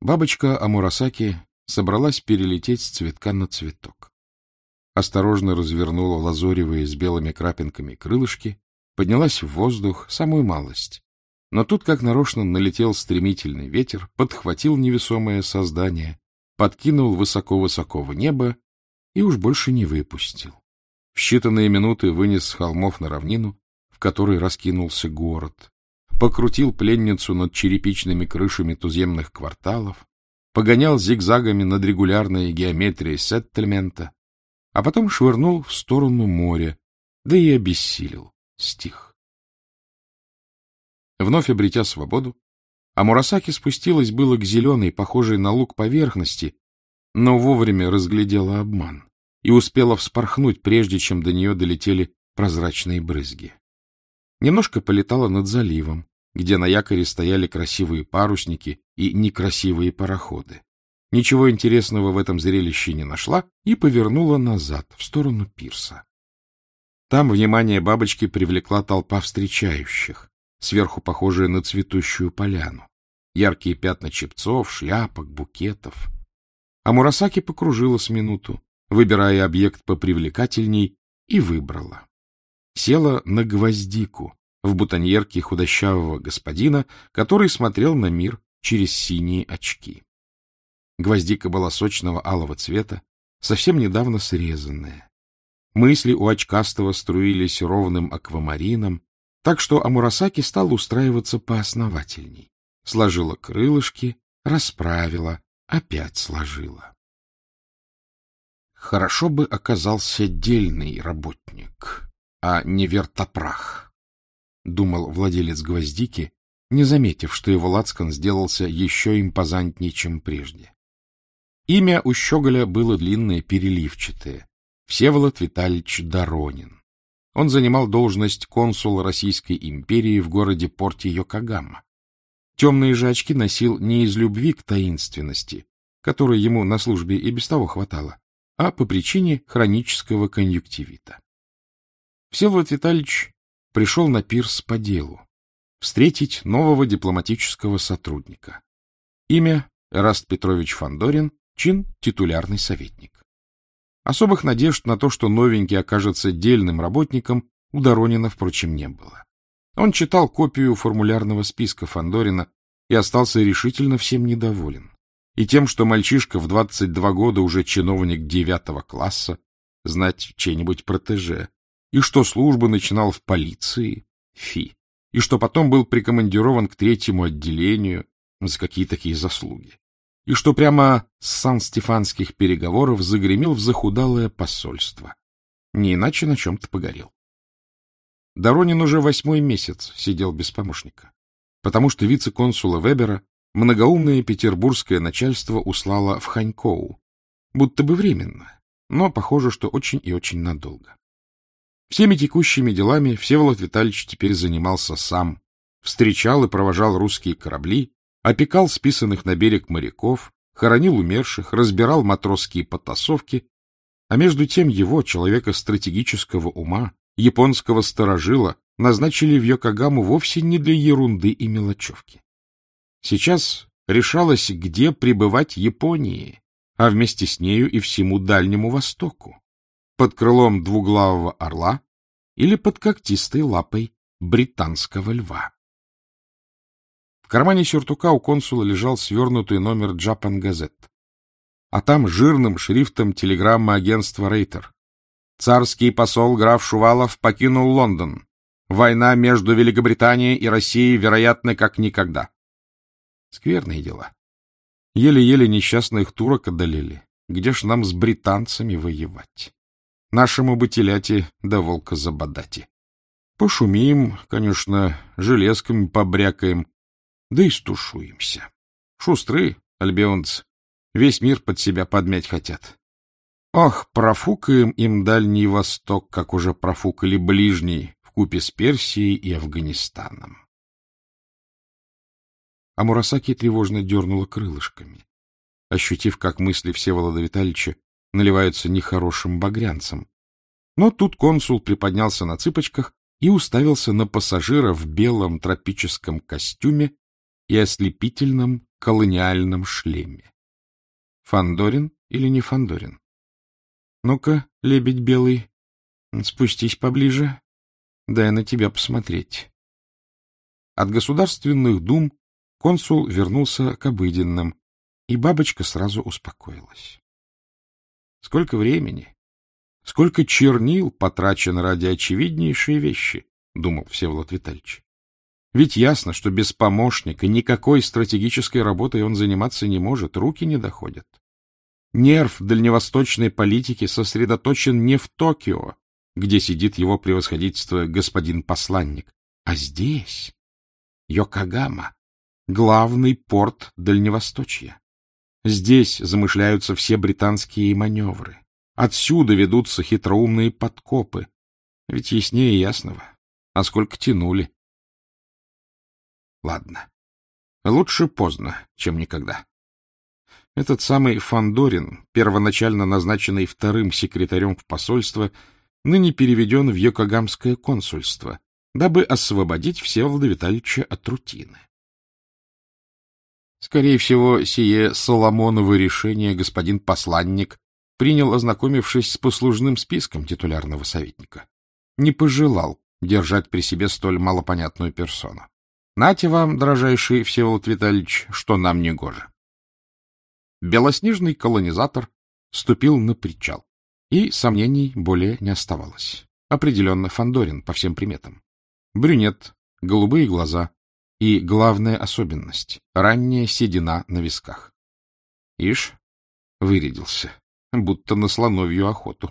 Бабочка Амурасаки собралась перелететь с цветка на цветок. Осторожно развернула лазоревые с белыми крапинками крылышки, поднялась в воздух, самую малость. Но тут, как нарочно, налетел стремительный ветер, подхватил невесомое создание, подкинул высоко-высоко в небо и уж больше не выпустил. В считанные минуты вынес с холмов на равнину, в которой раскинулся город, покрутил пленницу над черепичными крышами туземных кварталов, погонял зигзагами над регулярной геометрией сеттельмента, а потом швырнул в сторону моря, да и обессилел, стих. Вновь обретя свободу, Амурасаки спустилась было к зеленой, похожей на луг поверхности, но вовремя разглядела обман и успела вспорхнуть, прежде чем до нее долетели прозрачные брызги. Немножко полетала над заливом, где на якоре стояли красивые парусники и некрасивые пароходы. Ничего интересного в этом зрелище не нашла и повернула назад, в сторону пирса. Там внимание бабочки привлекла толпа встречающих, сверху похожая на цветущую поляну. Яркие пятна чепцов, шляпок, букетов. Амурасаки покружила с минуту, выбирая объект попривлекательней, и выбрала. Села на гвоздику в бутоньерке худощавого господина, который смотрел на мир через синие очки. Гвоздика была сочного алого цвета, совсем недавно срезанная. Мысли у очкастого струились ровным аквамарином, так что Амурасаки стала устраиваться поосновательней. Сложила крылышки, расправила, опять сложила. Хорошо бы оказался дельный работник, а не вертопрах, — думал владелец гвоздики, не заметив, что его лацкан сделался еще импозантнее, чем прежде. Имя у щеголя было длинное, переливчатое — Всеволод Витальевич Доронин. Он занимал должность консула Российской империи в городе порте Йокогама. Темные же очки носил не из любви к таинственности, которой ему на службе и без того хватало, а по причине хронического конъюнктивита. Всеволод Витальевич пришел на пирс по делу встретить нового дипломатического сотрудника. Имя — Эраст Петрович Фандорин, чин — титулярный советник. Особых надежд на то, что новенький окажется дельным работником, у Доронина, впрочем, не было. Он читал копию формулярного списка Фандорина и остался решительно всем недоволен. И тем, что мальчишка в 22 года уже чиновник 9 класса, знать чей-нибудь протеже, и что службу начинал в полиции, и что потом был прикомандирован к 3-му отделению, за какие такие заслуги, и что прямо с сан-стефанских переговоров загремел в захудалое посольство. Не иначе на чем-то погорел. Доронин уже 8-й месяц сидел без помощника, потому что вице-консула Вебера многоумное петербургское начальство услало в Ханькоу, будто бы временно, но похоже, что очень и очень надолго. Всеми текущими делами Всеволод Витальевич теперь занимался сам, встречал и провожал русские корабли, опекал списанных на берег моряков, хоронил умерших, разбирал матросские потасовки, а между тем его, человека стратегического ума, японского старожила, назначили в Йокогаму вовсе не для ерунды и мелочевки. Сейчас решалось, где пребывать Японии, а вместе с нею и всему Дальнему Востоку, под крылом двуглавого орла или под когтистой лапой британского льва. В кармане сюртука у консула лежал свернутый номер Japan Gazette, а там жирным шрифтом телеграмма агентства Рейтер. Царский посол граф Шувалов покинул Лондон. Война между Великобританией и Россией, вероятно, как никогда. Скверные дела. Еле-еле несчастных турок одолели. Где ж нам с британцами воевать? Нашему бы теляти да волка забодати. Пошумим, конечно, железками побрякаем, да и стушуемся. Шустры, альбионцы, весь мир под себя подмять хотят. Ох, профукаем им Дальний Восток, как уже профукали Ближний, вкупе с Персией и Афганистаном. А Мурасаки тревожно дернула крылышками, ощутив, как мысли Всеволода Витальевича наливаются нехорошим багрянцем. Но тут консул приподнялся на цыпочках и уставился на пассажира в белом тропическом костюме и ослепительном колониальном шлеме. Фандорин или не Фандорин? Ну-ка, лебедь белый, спустись поближе, дай на тебя посмотреть. От государственных дум консул вернулся к обыденным, и бабочка сразу успокоилась. Сколько времени, сколько чернил потрачено ради очевиднейшей вещи, думал Всеволод Витальевич. Ведь ясно, что без помощника никакой стратегической работой он заниматься не может, руки не доходят. Нерв дальневосточной политики сосредоточен не в Токио, где сидит его превосходительство господин посланник, а здесь, Йокогама, главный порт Дальневосточья. Здесь замышляются все британские маневры. Отсюда ведутся хитроумные подкопы. Ведь яснее ясного. А сколько тянули. Ладно. Лучше поздно, чем никогда. Этот самый Фандорин, первоначально назначенный вторым секретарем в посольство, ныне переведен в Йокогамское консульство, дабы освободить Всеволода Витальевича от рутины. Скорее всего, сие Соломоново решение господин посланник принял, ознакомившись с послужным списком титулярного советника. Не пожелал держать при себе столь малопонятную персону. Нате вам, дорожайший Всеволод Витальевич, что нам не гоже. Белоснежный колонизатор ступил на причал, и сомнений более не оставалось. Определенно Фандорин по всем приметам. Брюнет, голубые глаза и, главная особенность, ранняя седина на висках. Ишь, вырядился, будто на слоновью охоту.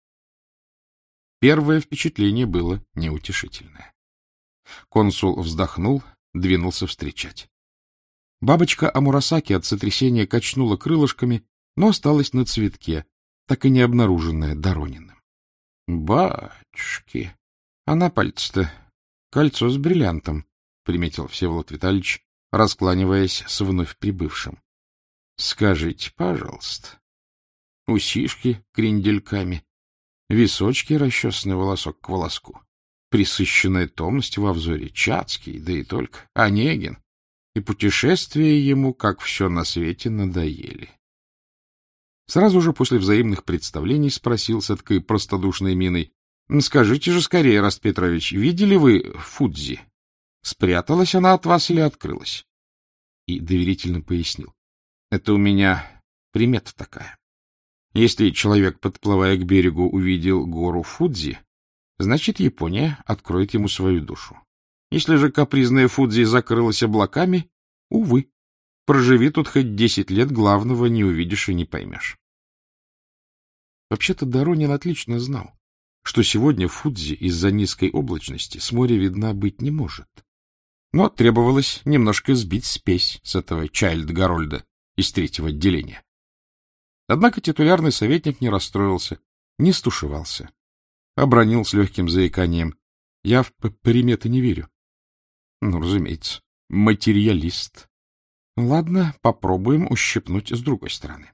Первое впечатление было неутешительное. Консул вздохнул, двинулся встречать. Бабочка Амурасаки от сотрясения качнула крылышками, но осталась на цветке, так и не обнаруженная Дорониным. — Батюшки! А на пальце-то кольцо с бриллиантом, — приметил Всеволод Витальевич, раскланиваясь с вновь прибывшим. — Скажите, пожалуйста, усишки крендельками, височки расчесанный волосок к волоску, присыщенная томность во взоре, Чацкий, да и только, Онегин, и путешествия ему, как все на свете, надоели. Сразу же после взаимных представлений спросил с эткой простодушной миной: — Скажите же скорее, Раст Петрович, видели вы Фудзи? Спряталась она от вас или открылась? И доверительно пояснил: — Это у меня примета такая. Если человек, подплывая к берегу, увидел гору Фудзи, значит, Япония откроет ему свою душу. Если же капризная Фудзи закрылась облаками, увы, проживи тут хоть 10 лет, главного не увидишь и не поймешь. Вообще-то Доронин отлично знал, что сегодня Фудзи из-за низкой облачности с моря видна быть не может. Но требовалось немножко сбить спесь с этого Чайльд-Гарольда из третьего отделения. Однако титулярный советник не расстроился, не стушевался. Обронил с легким заиканием: — Я в приметы не верю. Ну, разумеется, материалист. Ладно, попробуем ущипнуть с другой стороны.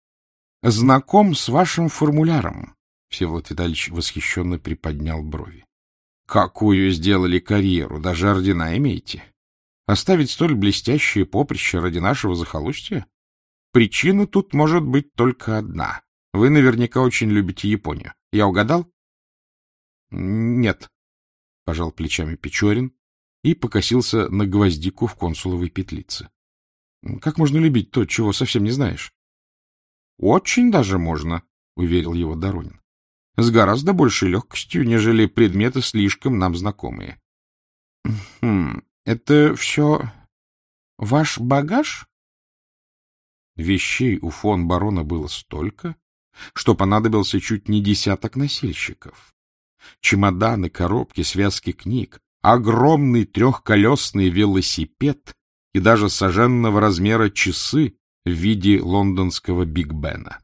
Знаком с вашим формуляром. Всеволод Витальевич восхищенно приподнял брови. Какую сделали карьеру, даже ордена имеете. Оставить столь блестящее поприще ради нашего захолустья? Причина тут может быть только одна. Вы наверняка очень любите Японию. Я угадал? — Нет, — пожал плечами Печорин и покосился на гвоздику в консуловой петлице. — Как можно любить то, чего совсем не знаешь? — Очень даже можно, — уверил его Доронин. — С гораздо большей легкостью, нежели предметы слишком нам знакомые. — Это все ваш багаж? Вещей у фон барона было столько, что понадобился чуть не 10 носильщиков. Чемоданы, коробки, связки книг, огромный трехколесный велосипед и даже саженного размера часы в виде лондонского Биг Бена.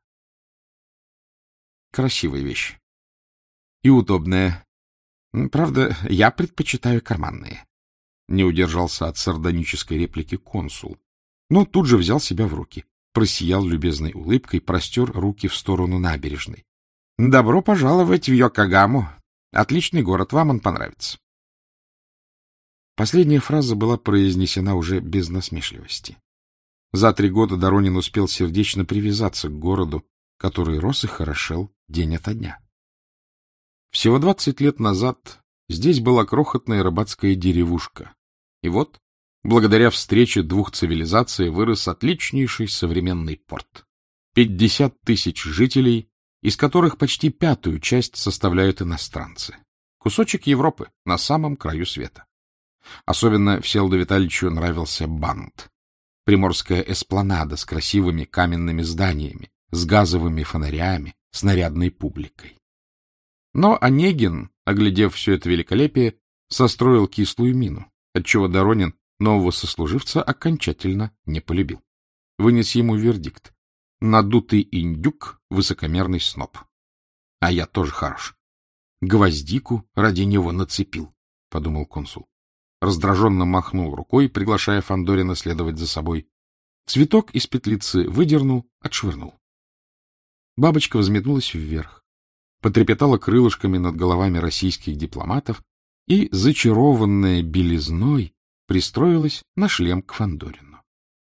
Красивая вещь. И удобная. Правда, я предпочитаю карманные. Не удержался от сардонической реплики консул, но тут же взял себя в руки, просиял любезной улыбкой, простер руки в сторону набережной. — Добро пожаловать в Йокогаму. Отличный город, вам он понравится. Последняя фраза была произнесена уже без насмешливости. За 3 года Доронин успел сердечно привязаться к городу, который рос и хорошел день ото дня. Всего 20 лет назад здесь была крохотная рыбацкая деревушка. И вот, благодаря встрече 2 цивилизаций, вырос отличнейший современный порт. 50 тысяч жителей, из которых почти 1/5 часть составляют иностранцы. Кусочек Европы на самом краю света. Особенно Всеволоду Витальевичу нравился Бант. Приморская эспланада с красивыми каменными зданиями, с газовыми фонарями, с нарядной публикой. Но Онегин, оглядев все это великолепие, состроил кислую мину, отчего Доронин нового сослуживца окончательно не полюбил. Вынес ему вердикт: надутый индюк, высокомерный сноб. А я тоже хорош. Гвоздику ради него нацепил, — подумал консул. Раздраженно махнул рукой, приглашая Фандорина следовать за собой. Цветок из петлицы выдернул, отшвырнул. Бабочка взметнулась вверх, потрепетала крылышками над головами российских дипломатов и, зачарованная белизной, пристроилась на шлем к Фандорину.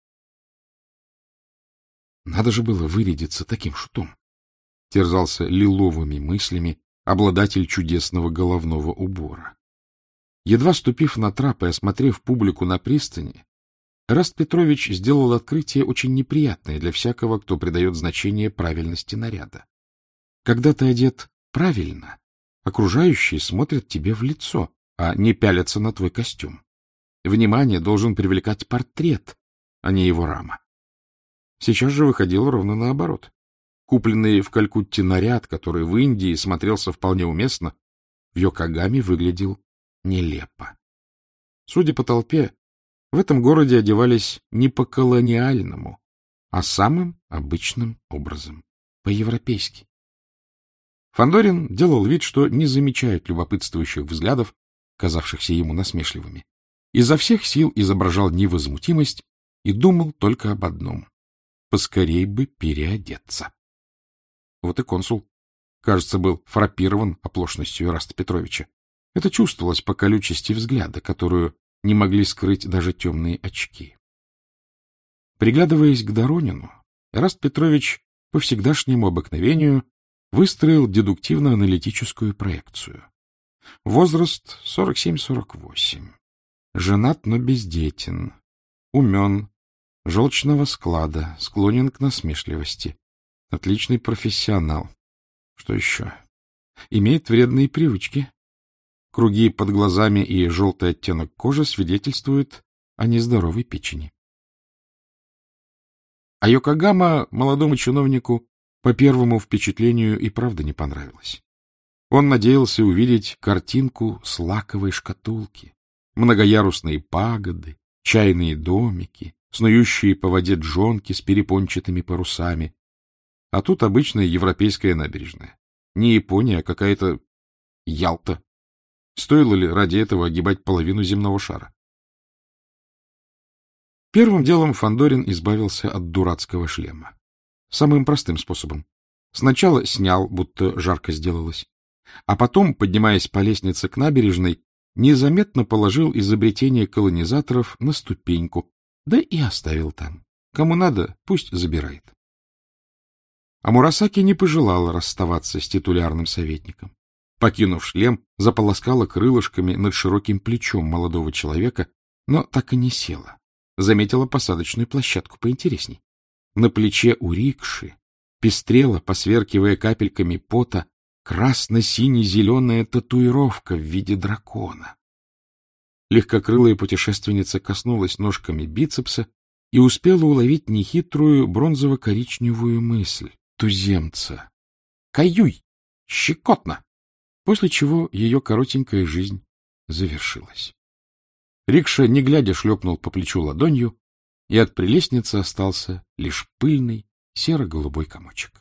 Надо же было вырядиться таким шутом, — терзался лиловыми мыслями обладатель чудесного головного убора. Едва ступив на трап и осмотрев публику на пристани, Эраст Петрович сделал открытие очень неприятное для всякого, кто придает значение правильности наряда. Когда ты одет правильно, окружающие смотрят тебе в лицо, а не пялятся на твой костюм. Внимание должен привлекать портрет, а не его рама. Сейчас же выходило ровно наоборот. Купленный в Калькутте наряд, который в Индии смотрелся вполне уместно, в Йокогаме выглядел нелепо. Судя по толпе, в этом городе одевались не по-колониальному, а самым обычным образом, по-европейски. Фандорин делал вид, что не замечает любопытствующих взглядов, казавшихся ему насмешливыми. Изо всех сил изображал невозмутимость и думал только об одном — поскорей бы переодеться. Вот и консул, кажется, был фраппирован оплошностью Эраста Петровича. Это чувствовалось по колючести взгляда, которую не могли скрыть даже темные очки. Приглядываясь к Доронину, Эраст Петрович по всегдашнему обыкновению выстроил дедуктивно-аналитическую проекцию. Возраст 47-48. Женат, но бездетен. Умен, желчного склада, склонен к насмешливости. Отличный профессионал. Что еще? Имеет вредные привычки. Круги под глазами и желтый оттенок кожи свидетельствуют о нездоровой печени. А Йокогама молодому чиновнику по первому впечатлению и правда не понравилось. Он надеялся увидеть картинку с лаковой шкатулки, многоярусные пагоды, чайные домики, снующие по воде джонки с перепончатыми парусами. А тут обычная европейская набережная. Не Япония, а какая-то Ялта. Стоило ли ради этого огибать половину земного шара? Первым делом Фандорин избавился от дурацкого шлема. Самым простым способом. Сначала снял, будто жарко сделалось, а потом, поднимаясь по лестнице к набережной, незаметно положил изобретение колонизаторов на ступеньку, да и оставил там. Кому надо, пусть забирает. А Мурасаки не пожелала расставаться с титулярным советником. Покинув шлем, заполоскала крылышками над широким плечом молодого человека, но так и не села. Заметила посадочную площадку поинтересней. На плече у рикши пестрела, посверкивая капельками пота, красно-сине-зеленая татуировка в виде дракона. Легкокрылая путешественница коснулась ножками бицепса и успела уловить нехитрую бронзово-коричневую мысль туземца. «Каюй! Щекотно!» После чего ее коротенькая жизнь завершилась. Рикша, не глядя, шлепнул по плечу ладонью, и от прелестницы остался лишь пыльный серо-голубой комочек.